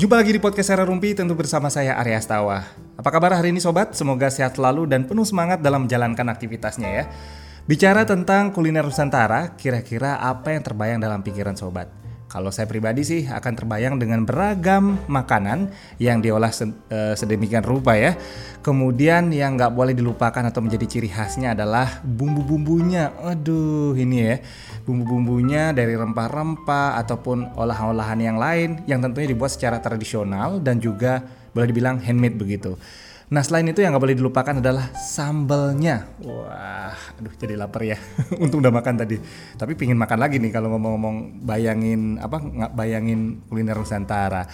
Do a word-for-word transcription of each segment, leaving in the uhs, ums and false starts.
Jumpa lagi di podcast Arya Rumpi, tentu bersama saya Arya Astawa. Apa kabar hari ini sobat? Semoga sehat selalu dan penuh semangat dalam menjalankan aktivitasnya ya. Bicara tentang kuliner Nusantara, kira-kira apa yang terbayang dalam pikiran sobat? Kalau saya pribadi sih akan terbayang dengan beragam makanan yang diolah sedemikian rupa ya. Kemudian yang gak boleh dilupakan atau menjadi ciri khasnya adalah bumbu-bumbunya. Aduh ini ya, bumbu-bumbunya dari rempah-rempah ataupun olahan-olahan yang lain yang tentunya dibuat secara tradisional dan juga boleh dibilang handmade begitu. Nah selain itu yang gak boleh dilupakan adalah sambalnya. Wah, aduh jadi lapar ya. Untung udah makan tadi. Tapi pingin makan lagi nih kalau ngomong-ngomong bayangin apa nggak bayangin kuliner Nusantara.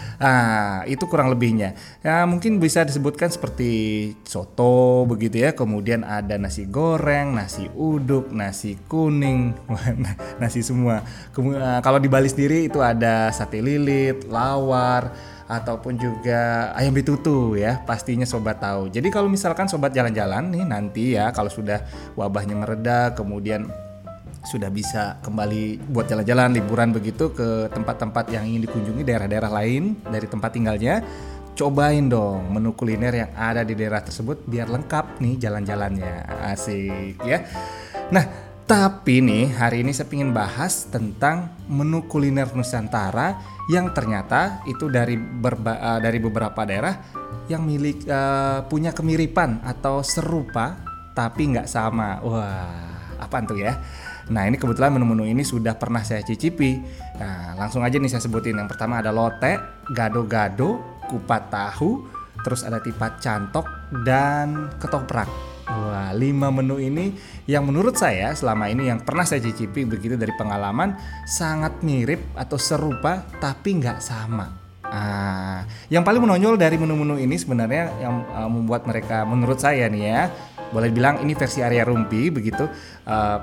Ah itu kurang lebihnya. Ya mungkin bisa disebutkan seperti soto begitu ya. Kemudian ada nasi goreng, nasi uduk, nasi kuning, nasi semua. Kemudian kalau di Bali sendiri itu ada sate lilit, lawar, ataupun juga ayam betutu ya, pastinya sobat tahu. Jadi kalau misalkan sobat jalan-jalan nih nanti ya, kalau sudah wabahnya mereda, kemudian sudah bisa kembali buat jalan-jalan liburan begitu ke tempat-tempat yang ingin dikunjungi, daerah-daerah lain dari tempat tinggalnya, cobain dong menu kuliner yang ada di daerah tersebut biar lengkap nih jalan-jalannya. Asik ya. Nah tapi nih hari ini saya ingin bahas tentang menu kuliner Nusantara yang ternyata itu dari berba, uh, dari beberapa daerah yang milik uh, punya kemiripan atau serupa tapi nggak sama. Wah, apaan tuh ya? Nah ini kebetulan menu-menu ini sudah pernah saya cicipi. Nah langsung aja nih saya sebutin. Yang pertama ada lotek, gado-gado, kupat tahu, terus ada tipat cantok dan ketoprak. Wah, lima menu ini yang menurut saya selama ini yang pernah saya cicipi begitu dari pengalaman sangat mirip atau serupa tapi nggak sama. Ah, yang paling menonjol dari menu-menu ini sebenarnya yang uh, membuat mereka menurut saya nih ya, boleh bilang ini versi Arya Rumpi begitu. Uh,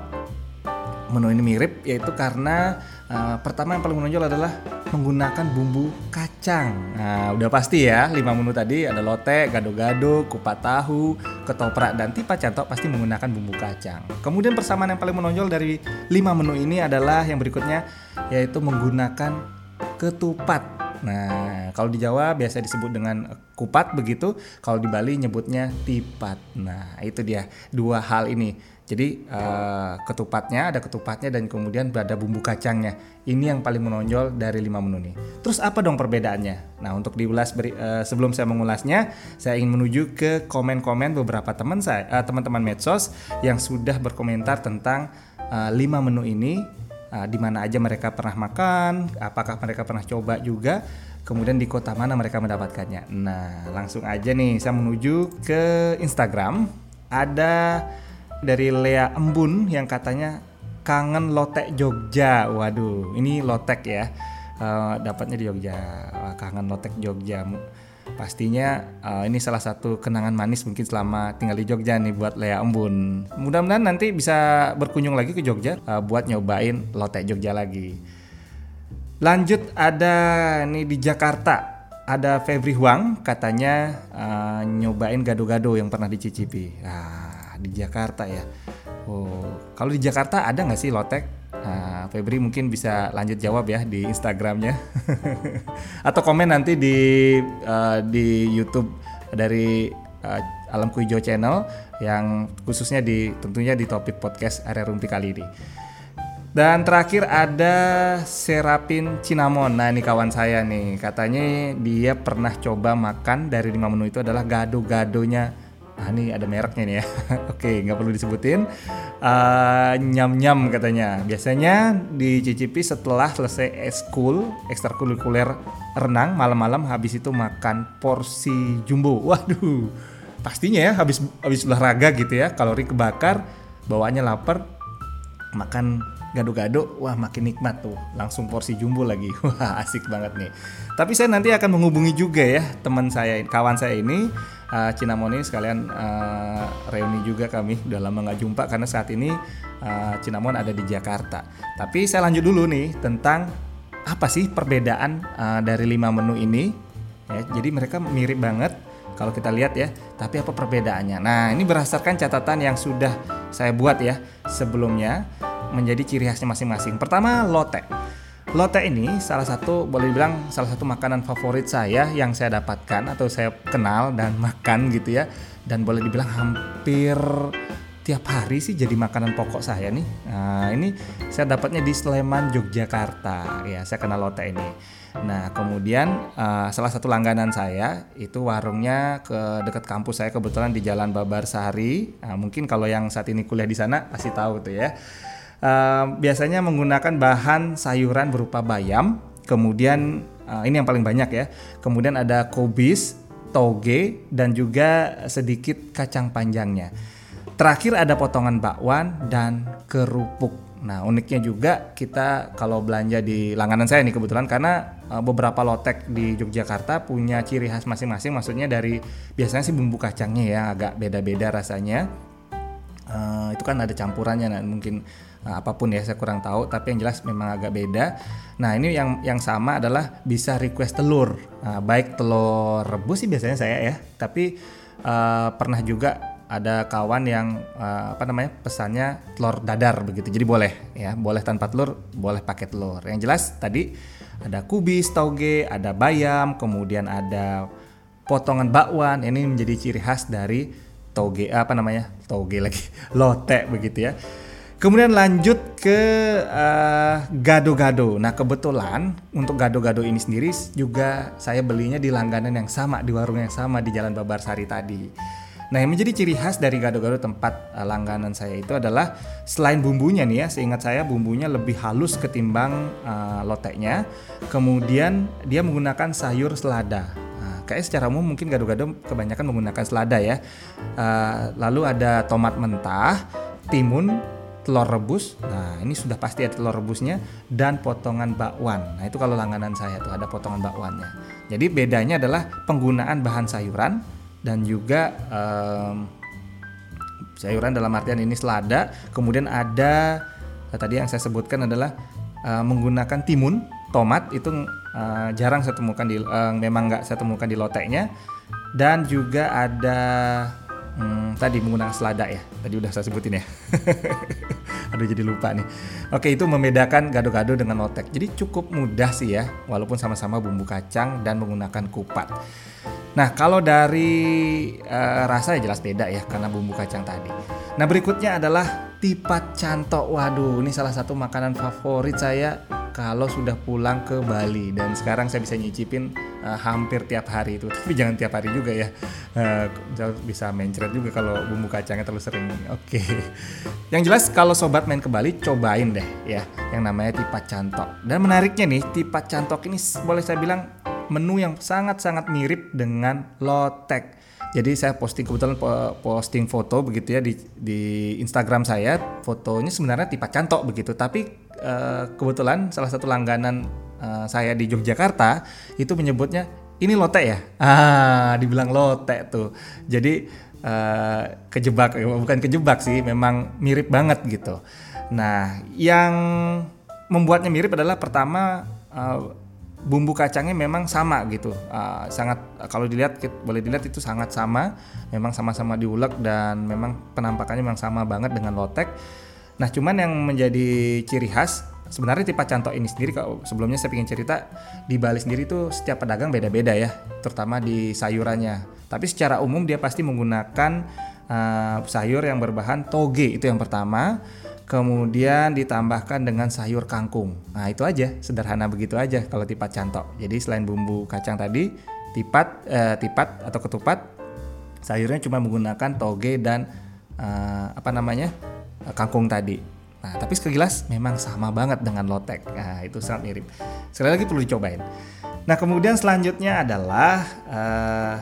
menu ini mirip yaitu karena uh, pertama yang paling menonjol adalah menggunakan bumbu kacang. Nah, udah pasti ya, lima menu tadi ada lotek, gado-gado, kupat tahu, ketoprak dan tipat cantok pasti menggunakan bumbu kacang. Kemudian persamaan yang paling menonjol dari lima menu ini adalah yang berikutnya yaitu menggunakan ketupat. Nah, kalau di Jawa biasa disebut dengan kupat begitu, kalau di Bali nyebutnya tipat. Nah, itu dia dua hal ini. Jadi uh, ketupatnya ada ketupatnya dan kemudian ada bumbu kacangnya. Ini yang paling menonjol dari lima menu ini. Terus apa dong perbedaannya? Nah untuk diulas beri, uh, sebelum saya mengulasnya, saya ingin menuju ke komen-komen beberapa teman saya, uh, teman-teman medsos yang sudah berkomentar tentang uh, lima menu ini, uh, di mana aja mereka pernah makan, apakah mereka pernah coba juga, kemudian di kota mana mereka mendapatkannya. Nah langsung aja nih saya menuju ke Instagram. Ada dari Lea Embun yang katanya kangen lotek Jogja. Waduh, ini lotek ya. Uh, dapatnya di Jogja. Wah, kangen lotek Jogja. Pastinya uh, ini salah satu kenangan manis mungkin selama tinggal di Jogja nih buat Lea Embun. Mudah-mudahan nanti bisa berkunjung lagi ke Jogja uh, buat nyobain lotek Jogja lagi. Lanjut ada nih di Jakarta. Ada Febri Huang katanya uh, nyobain gado-gado yang pernah dicicipi. Nah, di Jakarta ya. Oh, kalau di Jakarta ada nggak sih lotek? Nah, Febri mungkin bisa lanjut jawab ya di Instagramnya atau komen nanti di uh, di YouTube dari uh, Alam Kuijo Channel yang khususnya di tentunya di topik podcast Arya Rumpi kali ini. Dan terakhir ada Serapin Cinnamon. Nah ini kawan saya nih, katanya dia pernah coba makan dari lima menu itu adalah gado-gadonya. Nah ini ada mereknya nih ya. Oke gak perlu disebutin. uh, Nyam-nyam katanya. Biasanya dicicipi setelah selesai eskul, ekstrakurikuler renang. Malam-malam habis itu makan porsi jumbo. Waduh, pastinya ya habis, habis olahraga gitu ya, kalori kebakar, bawaannya lapar, makan gado-gado, wah makin nikmat tuh, langsung porsi jumbo lagi. Wah asik banget nih. Tapi saya nanti akan menghubungi juga ya teman saya, kawan saya ini uh, Cinnamon ini sekalian uh, reuni juga kami. Udah lama nggak jumpa karena saat ini uh, Cinnamon ada di Jakarta. Tapi saya lanjut dulu nih tentang apa sih perbedaan uh, dari lima menu ini. Ya, jadi mereka mirip banget kalau kita lihat ya. Tapi apa perbedaannya? Nah ini berdasarkan catatan yang sudah saya buat ya sebelumnya, menjadi ciri khasnya masing-masing. Pertama lotek. Lotek ini salah satu, boleh dibilang salah satu makanan favorit saya yang saya dapatkan atau saya kenal dan makan gitu ya. Dan boleh dibilang hampir tiap hari sih jadi makanan pokok saya nih. Nah, ini saya dapatnya di Sleman, Yogyakarta. Ya, saya kenal lotek ini. Nah, kemudian uh, salah satu langganan saya itu warungnya ke dekat kampus saya, kebetulan di Jalan Babarsari. Nah, mungkin kalau yang saat ini kuliah di sana pasti tahu tuh ya. Uh, biasanya menggunakan bahan sayuran berupa bayam, kemudian uh, ini yang paling banyak ya. Kemudian ada kubis, toge, dan juga sedikit kacang panjangnya. Terakhir ada potongan bakwan dan kerupuk. Nah, uniknya juga kita kalau belanja di langganan saya nih kebetulan, karena uh, beberapa lotek di Yogyakarta punya ciri khas masing-masing. Maksudnya dari biasanya sih bumbu kacangnya ya agak beda-beda rasanya. Uh, itu kan ada campurannya, nah, mungkin uh, apapun ya saya kurang tahu, tapi yang jelas memang agak beda. Nah, ini yang yang sama adalah bisa request telur, uh, baik telur rebus sih biasanya saya ya, tapi uh, pernah juga ada kawan yang uh, apa namanya pesannya telur dadar begitu, jadi boleh ya, boleh tanpa telur, boleh pakai telur. Yang jelas tadi ada kubis, toge, ada bayam, kemudian ada potongan bakwan. Ini menjadi ciri khas dari toge, apa namanya toge lagi lotek begitu ya. Kemudian lanjut ke uh, gado-gado. Nah, kebetulan untuk gado-gado ini sendiri juga saya belinya di langganan yang sama, di warung yang sama di Jalan Babarsari tadi. Nah, yang menjadi ciri khas dari gado-gado tempat uh, langganan saya itu adalah selain bumbunya nih ya, seingat saya bumbunya lebih halus ketimbang uh, loteknya. Kemudian dia menggunakan sayur selada. Kayak secara umum mungkin gado-gado kebanyakan menggunakan selada ya. Uh, lalu ada tomat mentah, timun, telur rebus. Nah, ini sudah pasti ada telur rebusnya, dan potongan bakwan. Nah, itu kalau langganan saya tuh ada potongan bakwannya. Jadi bedanya adalah penggunaan bahan sayuran dan juga um, sayuran dalam artian ini selada. Kemudian ada nah, tadi yang saya sebutkan adalah uh, menggunakan timun, tomat itu uh, jarang saya temukan di uh, memang nggak saya temukan di loteknya, dan juga ada hmm, tadi menggunakan selada ya, tadi udah saya sebutin ya. Aduh, jadi lupa nih. Oke, itu membedakan gado-gado dengan lotek. Jadi cukup mudah sih ya, walaupun sama-sama bumbu kacang dan menggunakan kupat. Nah, kalau dari uh, rasa ya jelas beda ya karena bumbu kacang tadi. Nah, berikutnya adalah tipat cantok. Waduh, ini salah satu makanan favorit saya kalau sudah pulang ke Bali, dan sekarang saya bisa nyicipin uh, hampir tiap hari itu. Tapi jangan tiap hari juga ya. Uh, bisa mencret juga kalau bumbu kacangnya terlalu sering. Oke. Okay. Yang jelas kalau sobat main ke Bali cobain deh ya yang namanya tipat cantok. Dan menariknya nih, tipat cantok ini boleh saya bilang menu yang sangat-sangat mirip dengan lotek. Jadi saya posting kebetulan posting foto begitu ya di di Instagram saya, fotonya sebenarnya tipat cantok begitu, tapi uh, kebetulan salah satu langganan uh, saya di Yogyakarta itu menyebutnya ini lotek ya. Ah, dibilang lotek tuh. Jadi uh, kejebak, bukan kejebak sih, memang mirip banget gitu. Nah, yang membuatnya mirip adalah pertama uh, bumbu kacangnya memang sama gitu, uh, sangat kalau dilihat boleh dilihat itu sangat sama, memang sama-sama diulek dan memang penampakannya memang sama banget dengan lotek. Nah, cuman yang menjadi ciri khas sebenarnya tipat cantok ini sendiri, kalau sebelumnya saya ingin cerita, di Bali sendiri tuh setiap pedagang beda-beda ya, terutama di sayurannya. Tapi secara umum dia pasti menggunakan uh, sayur yang berbahan toge, itu yang pertama. Kemudian ditambahkan dengan sayur kangkung. Nah, itu aja, sederhana begitu aja kalau tipat cantok. Jadi selain bumbu kacang tadi, tipat eh, tipat atau ketupat, sayurnya cuma menggunakan toge dan eh, apa namanya kangkung tadi. Nah, tapi sekilas memang sama banget dengan lotek. Nah, itu sangat mirip. Sekali lagi perlu dicobain. Nah, kemudian selanjutnya adalah eh,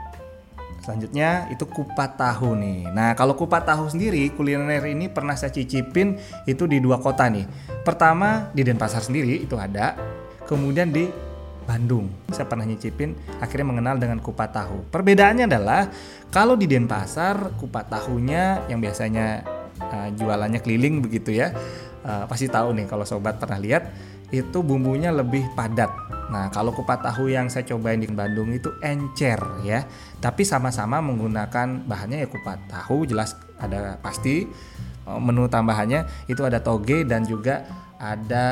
Selanjutnya itu kupat tahu nih. Nah, kalau kupat tahu sendiri, kuliner ini pernah saya cicipin itu di dua kota nih. Pertama di Denpasar sendiri itu ada, kemudian di Bandung saya pernah nyicipin, akhirnya mengenal dengan kupat tahu. Perbedaannya adalah kalau di Denpasar kupat tahunya yang biasanya uh, jualannya keliling begitu ya, uh, pasti tahu nih kalau sobat pernah lihat, itu bumbunya lebih padat. Nah, kalau kupat tahu yang saya cobain di Bandung itu encer ya. Tapi sama-sama menggunakan bahannya ya kupat tahu, jelas ada pasti. Menu tambahannya itu ada toge dan juga ada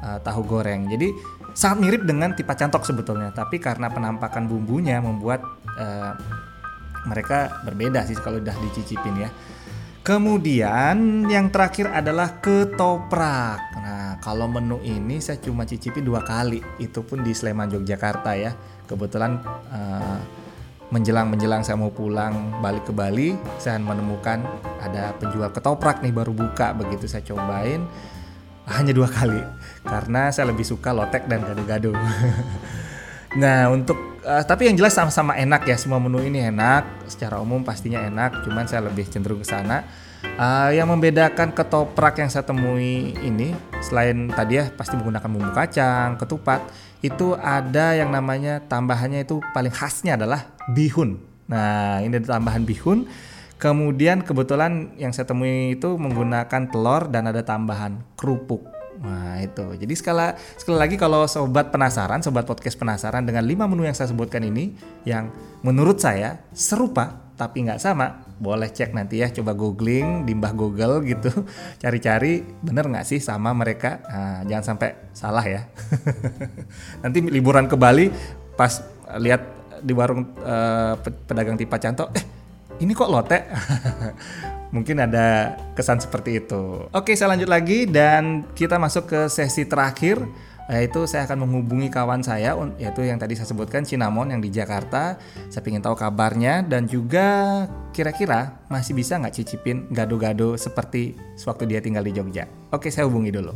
uh, tahu goreng. Jadi sangat mirip dengan tipat cantok sebetulnya, tapi karena penampakan bumbunya membuat uh, mereka berbeda sih kalau udah dicicipin ya. Kemudian yang terakhir adalah ketoprak. Nah, kalau menu ini saya cuma cicipi dua kali, itu pun di Sleman, Yogyakarta ya. Kebetulan uh, menjelang-menjelang saya mau pulang balik ke Bali, saya menemukan ada penjual ketoprak nih baru buka, begitu saya cobain hanya dua kali karena saya lebih suka lotek dan gado-gado. Nah, untuk uh, tapi yang jelas sama-sama enak ya, semua menu ini enak, secara umum pastinya enak, cuman saya lebih cenderung ke sana. Uh, yang membedakan ketoprak yang saya temui ini, selain tadi ya pasti menggunakan bumbu kacang, ketupat, itu ada yang namanya tambahannya itu paling khasnya adalah bihun. Nah, ini ada tambahan bihun. Kemudian kebetulan yang saya temui itu menggunakan telur dan ada tambahan kerupuk. Nah itu, jadi sekali, sekali lagi kalau sobat penasaran, sobat podcast penasaran dengan lima menu yang saya sebutkan ini yang menurut saya serupa tapi nggak sama, boleh cek nanti ya, coba googling di Mbah Google gitu, cari-cari bener nggak sih sama mereka. Nah, jangan sampai salah ya. Nanti liburan ke Bali pas lihat di warung uh, pedagang tipat cantok, eh ini kok lotek. Mungkin ada kesan seperti itu. Oke, saya lanjut lagi dan kita masuk ke sesi terakhir, yaitu saya akan menghubungi kawan saya, yaitu yang tadi saya sebutkan, Cinnamon yang di Jakarta. Saya ingin tahu kabarnya dan juga kira-kira masih bisa nggak cicipin gado-gado seperti sewaktu dia tinggal di Jogja. Oke, saya hubungi dulu.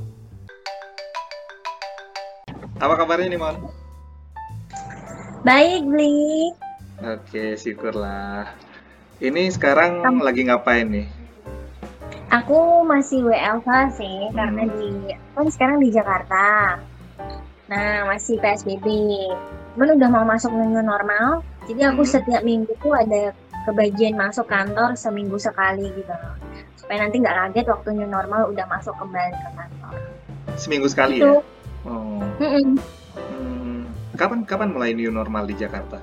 Apa kabarnya nih, Mon? Baik, Bli. Oke, syukurlah. Ini sekarang Kamu... lagi ngapain nih? Aku masih W L K sih, hmm. karena di kan sekarang di Jakarta. Nah, masih P S B B. Cuman udah mau masuk new normal, jadi aku hmm. setiap minggu tuh ada kebagian masuk kantor seminggu sekali gitu. Supaya nanti nggak kaget waktu new normal udah masuk kembali ke kantor. Seminggu sekali itu. Ya? Oh. Hmm. Kapan kapan mulai new normal di Jakarta?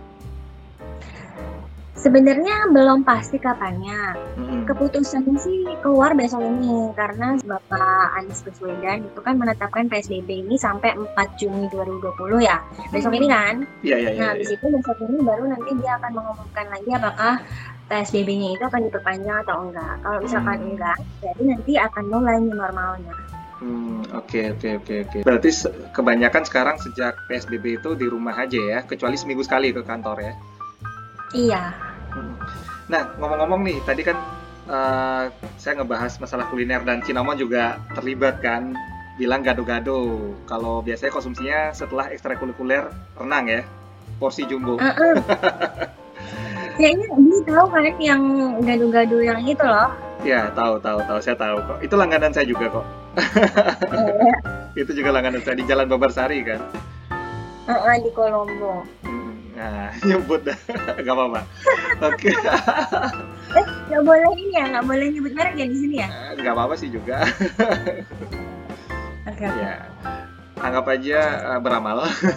Sebenarnya belum pasti kapannya. Hmm. Keputusannya sih keluar besok ini karena Bapak Anies Baswedan itu kan menetapkan P S B B ini sampai empat Juni dua ribu dua puluh ya. Besok hmm. ini kan. Iya, iya, iya. Nah, habis ya. itu besok ini baru nanti dia akan mengumumkan lagi apakah P S B B-nya itu akan diperpanjang atau enggak. Kalau misalkan hmm. enggak, jadi nanti akan mulai new normalnya. Hmm, oke, oke, oke, oke. Berarti kebanyakan sekarang sejak P S B B itu di rumah aja ya, kecuali seminggu sekali ke kantor ya? Iya. Nah, ngomong-ngomong nih, tadi kan uh, saya ngebahas masalah kuliner dan Cinnamon juga terlibat kan, bilang gado-gado. Kalau biasanya konsumsinya setelah ekstrakurikuler renang ya, porsi jumbo. Uh-uh. Kayaknya Bli tahu kan yang gado-gado yang itu loh. Ya, tahu, tahu, tahu. Saya tahu kok. Itu langganan saya juga kok. Uh. Itu juga langganan saya di Jalan Babarsari kan. Uh-uh, di Kolombo. Nah, nyebut dah, nggak apa-apa. Oke. Eh, nggak boleh ini ya, nggak boleh nyebut merek ya di sini ya? Nggak apa-apa sih juga. Oke. Okay, ya, anggap aja uh, beramal.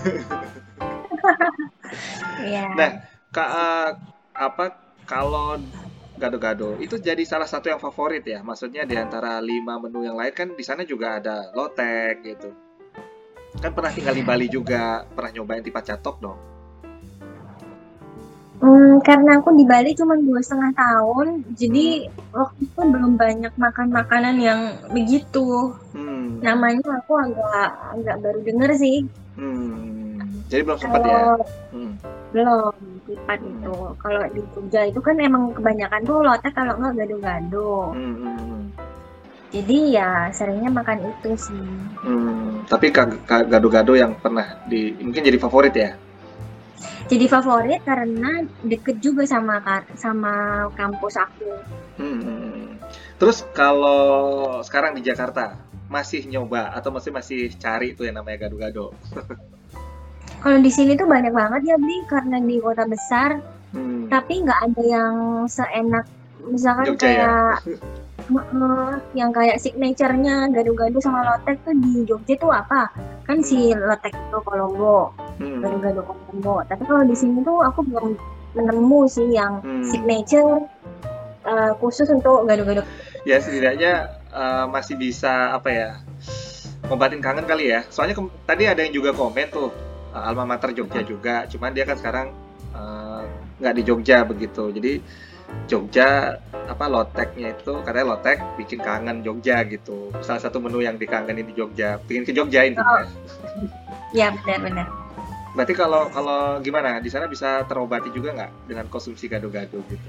Yeah. Nah, ka, uh, apa kalau gado-gado itu jadi salah satu yang favorit ya? Maksudnya di antara lima menu yang lain kan di sana juga ada lotek gitu. Kan pernah tinggal di Bali juga, pernah nyobain tipat cantok dong? Hmm, karena aku di Bali cuma dua setengah tahun, jadi waktu itu belum banyak makan makanan yang begitu. Hmm. Namanya aku agak agak baru denger sih. Hmm. Jadi belum sempat ya? Hmm. Belum tipat hmm. itu. Kalau di Jogja itu kan emang kebanyakan tuh lotek kalau nggak gado-gado. Hmm, hmm, hmm. Jadi ya seringnya makan itu sih. Hmm. Tapi gado-gado yang pernah di mungkin jadi favorit ya? Jadi favorit karena deket juga sama sama kampus aku. Hmm. Terus kalau sekarang di Jakarta masih nyoba atau masih masih cari tuh yang namanya gado-gado? Kalau di sini tuh banyak banget ya Bli, karena di kota besar. Hmm. Tapi nggak ada yang seenak misalkan Jogja, kayak ya? uh, yang kayak signature-nya gado-gado sama lotek tuh di Jogja tuh apa? Kan hmm. si lotek itu Kolombo. Hmm. Gado-gado Kolombo. Tapi kalau di sini tuh aku belum menemu sih yang hmm. signature uh, khusus untuk gado-gado. Ya setidaknya uh, masih bisa apa ya ngobatin kangen kali ya. Soalnya ke- tadi ada yang juga komen tuh, uh, alma mater Jogja juga. Cuman dia kan sekarang uh, nggak di Jogja begitu. Jadi Jogja apa loteknya itu katanya lotek bikin kangen Jogja gitu. Salah satu menu yang dikangenin di Jogja. Pengen ke Jogja Oh, intinya. ya benar-benar. Berarti kalau kalau gimana di sana bisa terobati juga nggak dengan konsumsi gado-gado gitu?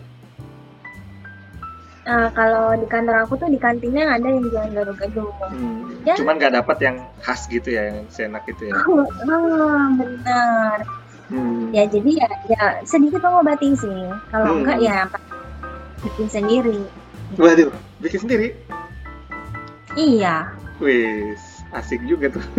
Nah, kalau di kantor aku tuh di kantinnya ada yang jualan gado-gado. Hmm, Ya, cuman nggak dapat yang khas gitu ya, yang seenak itu ya. ah, benar. Hmm. Ya jadi ya, ya sedikit mengobati sih. Kalau Hmm. enggak ya bikin sendiri. Waduh, bikin sendiri? Iya. Wis, asik juga tuh.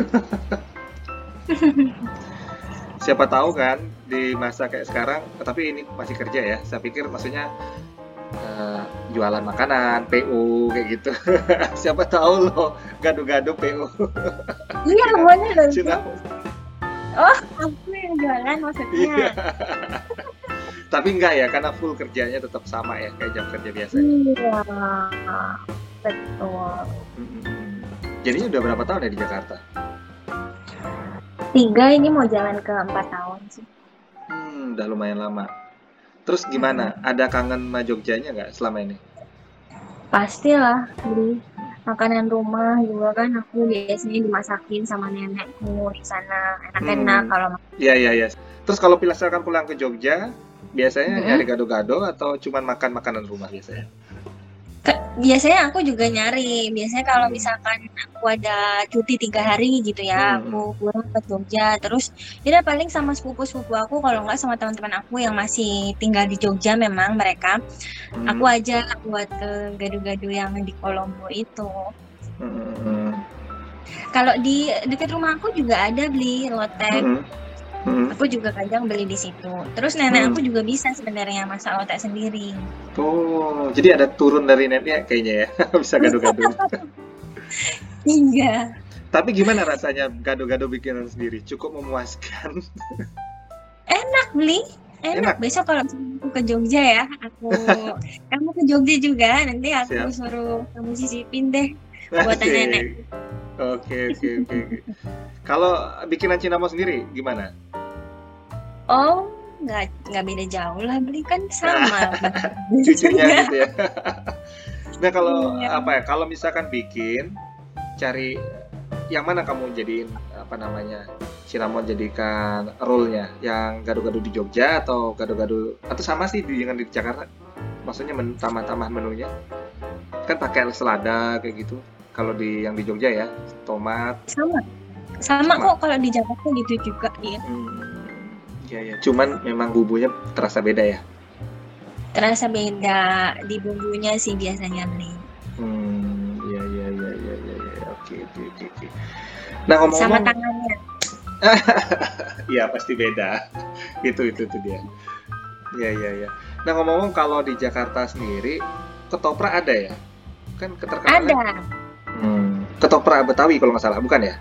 Siapa tahu kan di masa kayak sekarang, tapi ini masih kerja ya. Saya pikir maksudnya eh, jualan makanan, P O kayak gitu. Siapa tahu loh, gado-gado P O. Iya, Cina- boleh loh itu. Cina. Oh, aku yang jualan maksudnya. Iya. Tapi enggak ya, karena full kerjanya tetap sama ya, kayak jam kerja biasa. Iya. Betul. Mm-mm. Jadinya udah berapa tahun ya di Jakarta? Tiga ini mau jalan ke empat tahun sih. Hmm, udah lumayan lama. Terus gimana? Ada kangen sama Jogjanya nggak selama ini? Pastilah beli makanan rumah juga kan aku biasanya dimasakin sama nenekku di sana enak-enak Hmm, kalau iya iya iya. Terus kalau misalkan pulang ke Jogja, biasanya Mm-mm. nyari gado-gado atau cuman makan makanan rumah biasanya? Ke- biasanya aku juga nyari. Biasanya kalau Hmm. misalkan aku ada cuti tiga hari gitu ya, Hmm, aku pulang ke Jogja. Terus ya paling sama sepupu-sepupu aku, kalau nggak sama teman-teman aku yang masih tinggal di Jogja memang mereka. Aku hmm, ajak buat ke gado-gado yang di Kolombo itu. hmm, hmm, hmm, Kalau di dekat rumah aku juga ada beli lotek. hmm, hmm, Aku juga kadang beli di situ. Terus nenek hmm. aku juga bisa sebenarnya masak lotek sendiri. Oh, jadi ada turun dari netnya kayaknya ya, bisa gado-gado. Iya. Tapi gimana rasanya gado-gado bikinan sendiri? Cukup memuaskan. Enak beli. Enak. Enak. Besok kalau aku ke Jogja ya, aku kamu ke Jogja juga, nanti aku Siap. suruh kamu cicipin deh buatan nenek. Asik. Oke, oke, oke, oke. Kalau bikinan Cinamo sendiri gimana? Oh, nggak nggak beda jauh lah, beli kan sama. Cucunya gitu ya. Nah, kalau Iya. apa ya? Kalau misalkan bikin, cari yang mana kamu jadiin apa namanya? Cinnamon jadikan role-nya, yang gado-gado di Jogja atau gado-gado atau sama sih dengan di Jakarta? Maksudnya men- tambah-tambah menunya. Kan pakai selada kayak gitu. Kalau di yang di Jogja ya, tomat. Sama. Sama Sama. kok kalau di Jakarta gitu juga, iya. Hmm, ya ya. Cuman memang bumbunya terasa beda ya. Terasa beda di bumbunya sih biasanya beli. Hmm, ya ya ya ya ya ya. Oke oke oke oke. Nah, Sama ngomong-ngomong, tangannya. iya pasti beda. Itu itu itu dia. Ya ya ya. Nah, ngomong-ngomong kalau di Jakarta sendiri, ketoprak ada ya? Kan keterkenalnya. Ada. Hmm, ketoprak Betawi kalau nggak salah, bukan ya?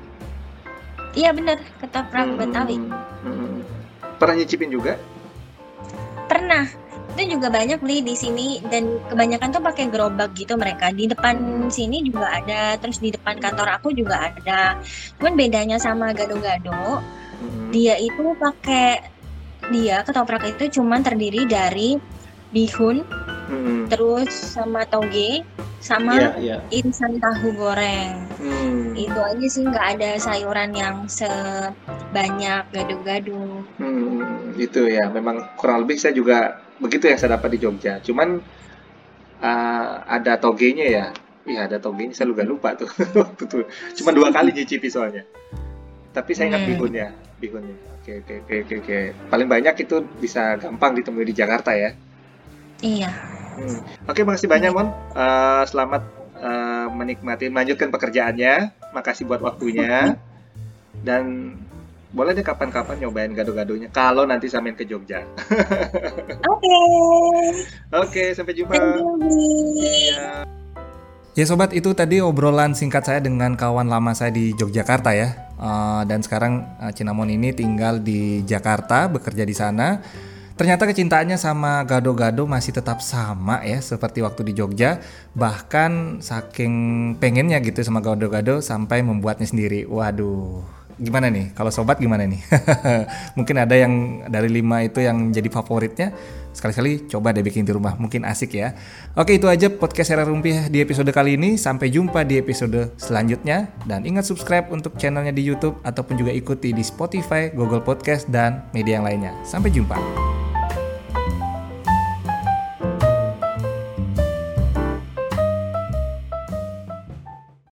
Iya bener, ketoprak Hmm, Betawi. hmm. Pernah nyicipin juga? Pernah. Itu juga banyak beli di sini dan kebanyakan tuh pakai gerobak gitu mereka. Di depan sini juga ada, terus di depan kantor aku juga ada. Cuman bedanya sama gado-gado, Hmm, dia itu pakai dia ketoprak itu cuman terdiri dari bihun, hmm. terus sama toge, sama Iya iya. irisan tahu goreng. Hmm, Itu aja sih, nggak ada sayuran yang sebanyak gado-gado. hmm, itu ya. Memang kurang lebih saya juga begitu yang saya dapat di Jogja. Cuman uh, ada togenya ya. Iya ada togenya. Saya juga lupa tuh. Waktu tuh. Cuma dua kali nyicipi soalnya. Tapi saya ingat Hmm, bihunnya. Bihunnya. Oke oke oke oke. oke. Paling banyak itu bisa gampang ditemui di Jakarta ya. iya. Hmm. Oke, makasih banyak Mon. Uh, selamat uh, menikmati, melanjutkan pekerjaannya. Makasih buat waktunya. Dan boleh deh kapan-kapan nyobain gado-gadonya. Kalau nanti saya main ke Jogja. Oke. Oke, sampai jumpa. Thank you, Bi. Iya. Ya sobat, itu tadi obrolan singkat saya dengan kawan lama saya di Yogyakarta ya. Eh, dan sekarang eh, Cinnamon ini tinggal di Jakarta, bekerja di sana. Ternyata kecintaannya sama gado-gado masih tetap sama ya seperti waktu di Jogja. Bahkan saking pengennya gitu sama gado-gado sampai membuatnya sendiri. Waduh. Gimana nih? Kalau sobat gimana nih? Mungkin ada yang dari lima itu yang jadi favoritnya. Sekali-kali coba deh bikin di rumah, mungkin asik ya. Oke, itu aja podcast Era Rumpih di episode kali ini. Sampai jumpa di episode selanjutnya. Dan ingat subscribe untuk channelnya di YouTube ataupun juga ikuti di Spotify, Google Podcast, dan media yang lainnya. Sampai jumpa.